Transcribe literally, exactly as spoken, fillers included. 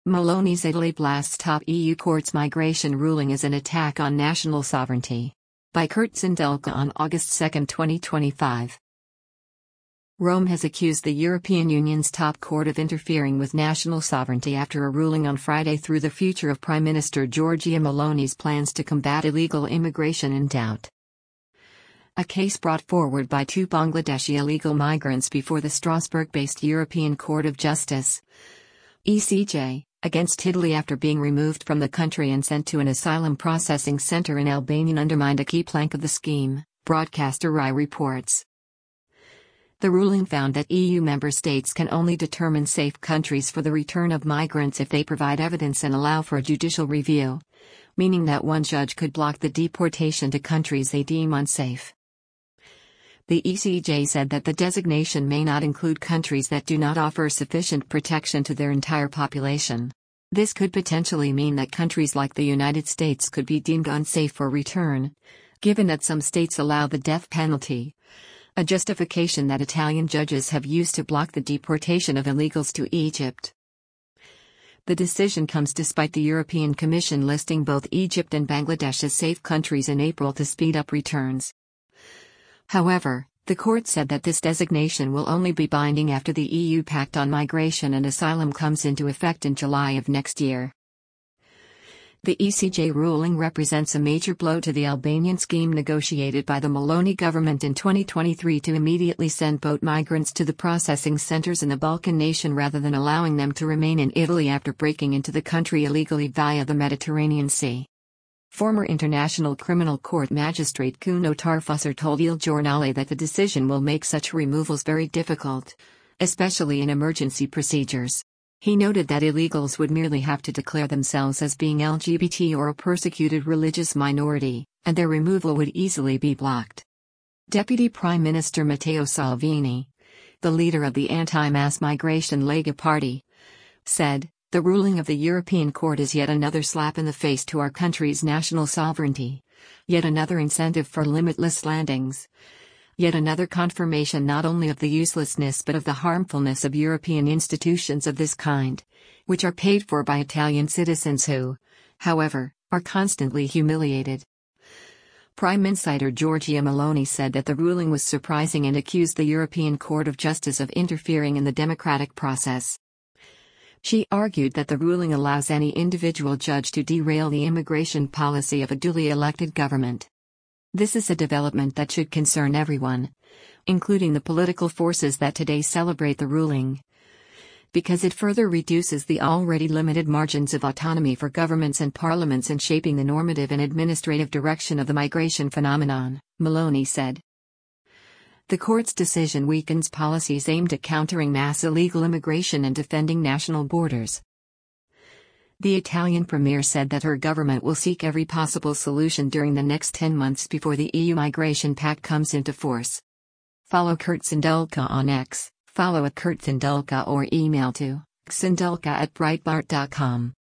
Meloni's Italy blasts top E U court's migration ruling as an attack on national sovereignty. By Kurt Sindelka on August second, twenty twenty-five. Rome has accused the European Union's top court of interfering with national sovereignty after a ruling on Friday threw the future of Prime Minister Giorgia Meloni's plans to combat illegal immigration in doubt. A case brought forward by two Bangladeshi illegal migrants before the Strasbourg-based European Court of Justice, E C J, against Italy after being removed from the country and sent to an asylum processing center in Albania undermined a key plank of the scheme, broadcaster Rai reports. The ruling found that E U member states can only determine safe countries for the return of migrants if they provide evidence and allow for a judicial review, meaning that one judge could block the deportation to countries they deem unsafe. The E C J said that the designation may not include countries that do not offer sufficient protection to their entire population. This could potentially mean that countries like the United States could be deemed unsafe for return, given that some states allow the death penalty, a justification that Italian judges have used to block the deportation of illegals to Egypt. The decision comes despite the European Commission listing both Egypt and Bangladesh as safe countries in April to speed up returns. However, the court said that this designation will only be binding after the E U Pact on Migration and Asylum comes into effect in July of next year. The E C J ruling represents a major blow to the Albanian scheme negotiated by the Meloni government in twenty twenty-three to immediately send boat migrants to the processing centers in the Balkan nation rather than allowing them to remain in Italy after breaking into the country illegally via the Mediterranean Sea. Former International Criminal Court magistrate Kuno Tarfusser told Il Giornale that the decision will make such removals very difficult, especially in emergency procedures. He noted that illegals would merely have to declare themselves as being L G B T or a persecuted religious minority, and their removal would easily be blocked. Deputy Prime Minister Matteo Salvini, the leader of the anti-mass migration Lega Party, said, "The ruling of the European Court is yet another slap in the face to our country's national sovereignty, yet another incentive for limitless landings, yet another confirmation not only of the uselessness but of the harmfulness of European institutions of this kind, which are paid for by Italian citizens who, however, are constantly humiliated." Prime Minister Giorgia Meloni said that the ruling was surprising and accused the European Court of Justice of interfering in the democratic process. She argued that the ruling allows any individual judge to derail the immigration policy of a duly elected government. This is a development that should concern everyone, including the political forces that today celebrate the ruling, because it further reduces the already limited margins of autonomy for governments and parliaments in shaping the normative and administrative direction of the migration phenomenon, Meloni said. The court's decision weakens policies aimed at countering mass illegal immigration and defending national borders. The Italian premier said that her government will seek every possible solution during the next ten months before the E U Migration Pact comes into force. Follow Kurt Sindelka on X, follow at Kurt Sindelka or email to sindelka at breitbart dot com.